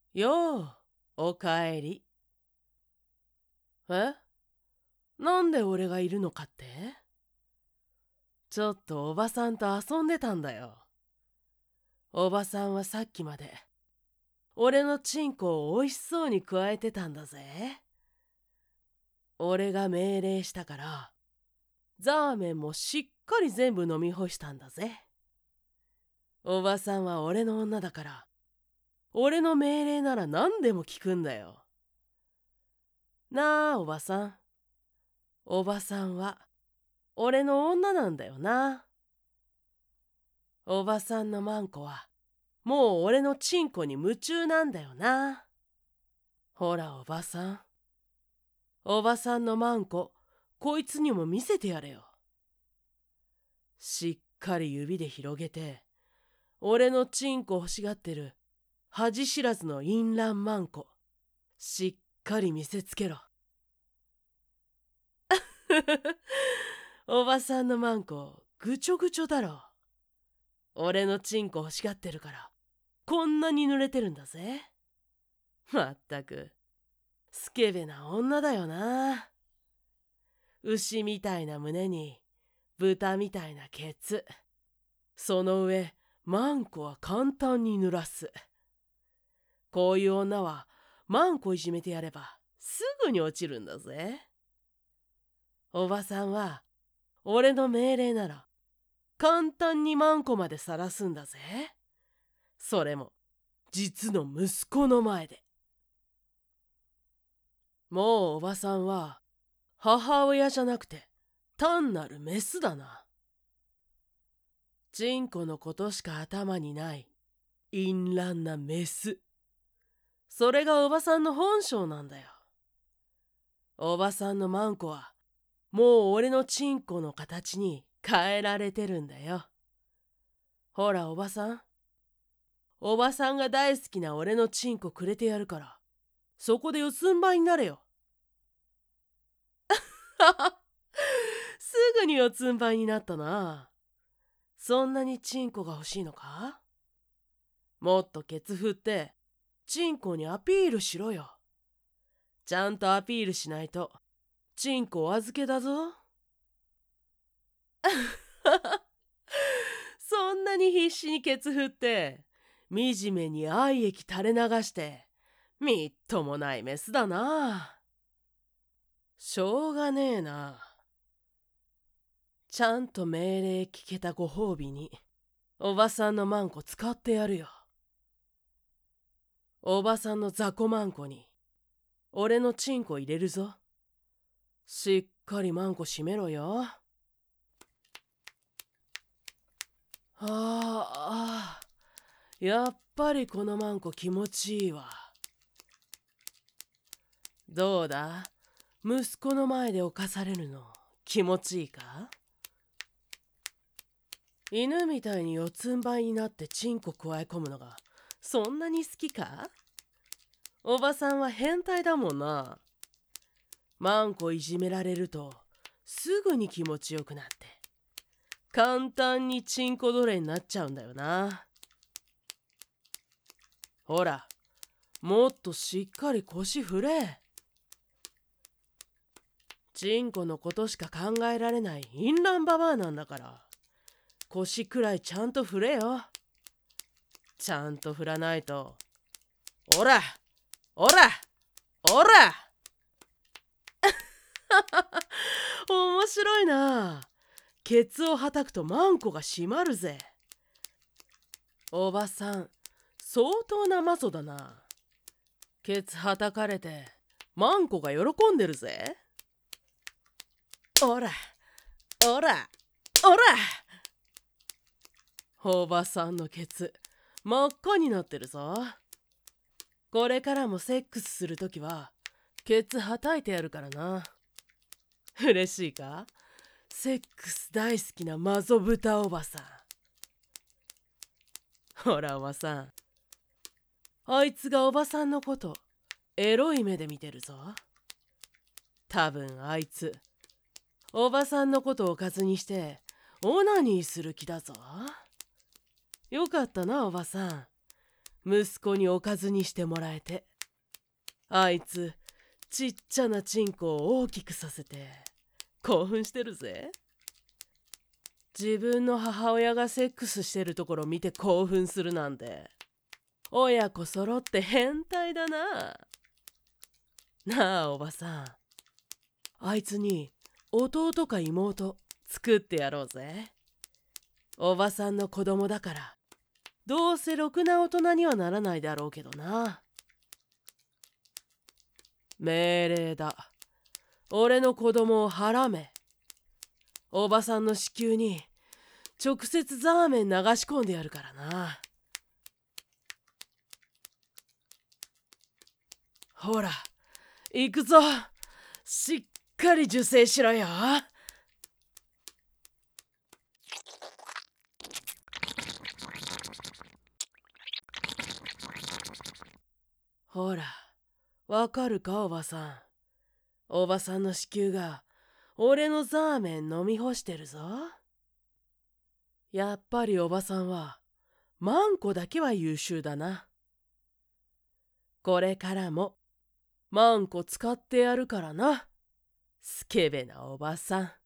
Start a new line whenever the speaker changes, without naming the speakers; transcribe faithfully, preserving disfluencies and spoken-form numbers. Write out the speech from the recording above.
よう、おかえり。え？なんで俺がいるのかって？ちょっとおばさんと遊んでたんだよ。おばさんはさっきまで俺のチンコをおいしそうにくわえてたんだぜ。俺が命令したからザーメンもしっかり全部飲み干したんだぜ。おばさんは俺の女だから俺の命令なら何でも聞くんだよ。なあ、おばさん。おばさんは俺の女なんだよな。おばさんのマンコはもう俺のチンコに夢中なんだよな。ほらおばさん。おばさんのマンコ、こいつにも見せてやれよ。しっかり指で広げて、俺のチンコ欲しがってる恥知らずの淫乱マンコ、しっかり見せつけろ。おばさんのマンコ、ぐちょぐちょだろ。俺のチンコ欲しがってるから、こんなに濡れてるんだぜ。まったく、スケベな女だよな。牛みたいな胸に、豚みたいなケツ。その上、マンコは簡単に濡らす。こういう女は、マンコいじめてやれば、すぐに落ちるんだぜ。おばさんは、俺の命令なら、簡単にマンコまで晒すんだぜ。それも、実の息子の前で。もうおばさんは、母親じゃなくて、単なるメスだな。チンコのことしか頭にない淫乱なメス。それがおばさんの本性なんだよ。おばさんのマンコはもう俺のチンコの形に変えられてるんだよ。ほらおばさん。おばさんが大好きな俺のチンコくれてやるから、そこで四つん這いになれよ。すぐに四つん這いになったな。そんなにチンコが欲しいのか？もっとケツ振ってチンコにアピールしろよ。ちゃんとアピールしないとチンコお預けだぞ。そんなに必死にケツ振って惨めに愛液垂れ流してみっともないメスだな。しょうがねえな。ちゃんと命令聞けたご褒美におばさんのマンコ使ってやるよ。おばさんの雑魚マンコに俺のチンコ入れるぞ。しっかりマンコ閉めろよ。ああ、やっぱりこのマンコ気持ちいいわ。どうだ、息子の前で犯されるの気持ちいいか？犬みたいに四つん這いになってチンコくわえ込むのがそんなに好きか？おばさんは変態だもんな。マンコいじめられるとすぐに気持ちよくなって簡単にチンコ奴隷になっちゃうんだよな。ほら、もっとしっかり腰振れ。チンコのことしか考えられない淫乱ババアなんだから、腰くらいちゃんと振れよ。ちゃんと振らないと、おらおらおら面白いな。ケツをはたくとマンコが締まるぜ。おばさん、相当なマゾだな。ケツはたかれてマンコが喜んでるぜ。おらおらおら。おばさんのケツ真っ赤になってるぞ。これからもセックスするときはケツはたいてやるからな。嬉しいか？セックス大好きなマゾブタおばさん。ほらおばさん、あいつがおばさんのことエロい目で見てるぞ。多分あいつおばさんのことをおかずにしてオナニーする気だぞ。よかったなおばさん。 息子におかずにしてもらえて、あいつちっちゃなチンコを大きくさせて興奮してるぜ。自分の母親がセックスしてるところ見て興奮するなんて、親子揃って変態だな。なあおばさん、あいつに弟か妹作ってやろうぜ。おばさんの子供だからどうせろくな大人にはならないだろうけどな。命令だ。俺の子供をはらめ。おばさんの子宮に直接ザーメン流し込んでやるからな。ほら、行くぞ。しっかり受精しろよ。ほら、わかるかおばさん。おばさんの子宮が俺のザーメン飲み干してるぞ。やっぱりおばさんはマンコだけは優秀だな。これからもマンコ使ってやるからな。スケベなおばさん。